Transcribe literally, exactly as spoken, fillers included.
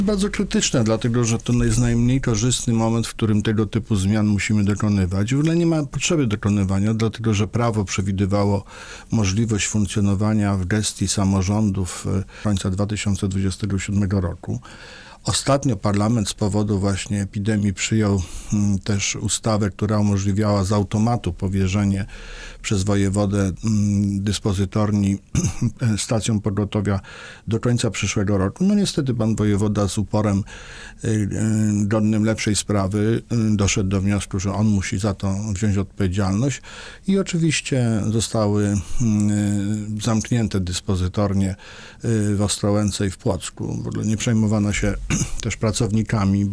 Bardzo krytyczne, dlatego że to jest najmniej korzystny moment, w którym tego typu zmian musimy dokonywać. W ogóle nie ma potrzeby dokonywania, dlatego że prawo przewidywało możliwość funkcjonowania w gestii samorządów końca dwa tysiące dwudziestego siódmego roku. Ostatnio parlament z powodu właśnie epidemii przyjął m, też ustawę, która umożliwiała z automatu powierzenie przez wojewodę m, dyspozytorni stacjom pogotowia do końca przyszłego roku. No niestety pan wojewoda z uporem y, y, godnym lepszej sprawy y, doszedł do wniosku, że on musi za to wziąć odpowiedzialność i oczywiście zostały y, zamknięte dyspozytornie y, w Ostrołęce i w Płocku. W ogóle nie przejmowano się też pracownikami,